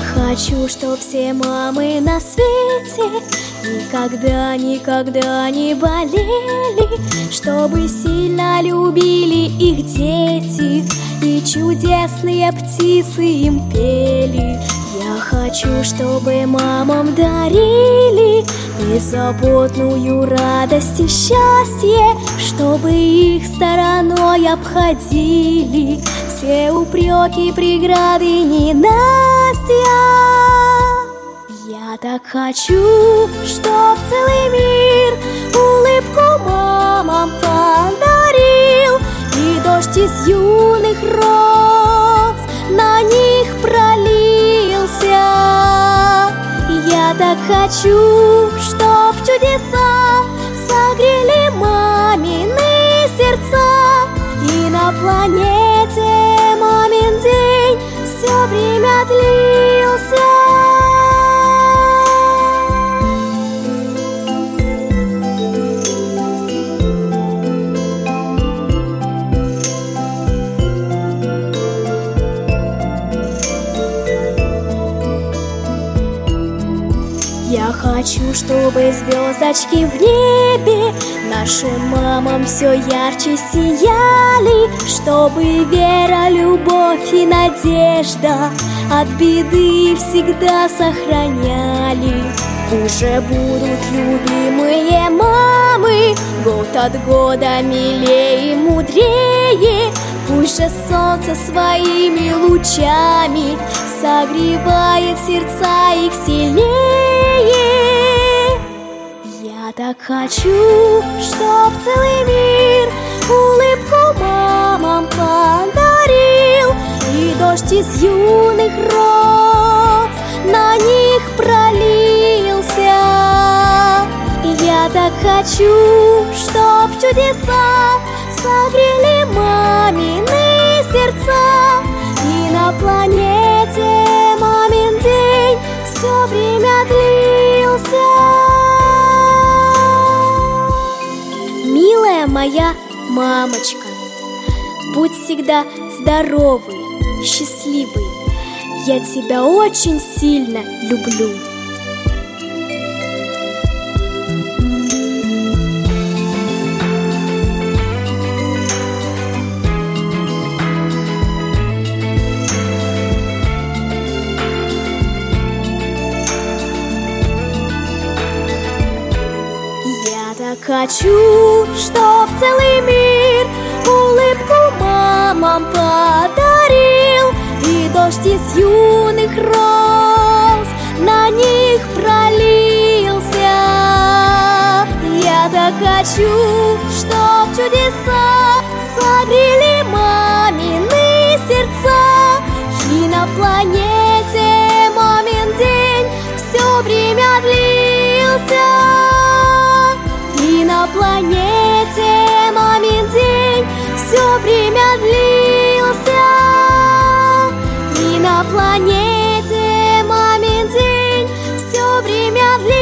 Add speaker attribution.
Speaker 1: хочу, чтоб все мамы на свете никогда, никогда не болели, чтобы сильно любили их дети и чудесные птицы им пели. Я хочу, чтобы мамам дарили беззаботную радость и счастье, чтобы их стороной обходили все упреки, преграды, ненастья. Я так хочу, чтоб целый мир улыбку мамам подарил, и дождь из юных роз на них пролился. Я так хочу, чтоб чудеса согрели мамины сердца, и на планете мамин день все время длился. Я хочу, чтобы звездочки в небе нашим мамам все ярче сияли, чтобы вера, любовь и надежда от беды всегда сохраняли. Уже будут любимые мамы год от года милее и мудрее. Пусть же солнце своими лучами согревает сердца их сильнее. Я так хочу, чтоб целый мир улыбку мамам подарил, и дождь из юных роз на них пролился. Я так хочу, чтоб чудеса согрели мамины сердца, и на планете мамин день все время длился. Милая моя мамочка, будь всегда здоровой, счастливой. Я тебя очень сильно люблю. Хочу, чтоб целый мир улыбку мамам подарил, и дождь из юных роз на них пролился. Я так хочу, чтоб чудеса согрели мамины сердца, и на планете мамин день все время длился. И на планете мамин день все время длился. И на планете мамин день все время длился.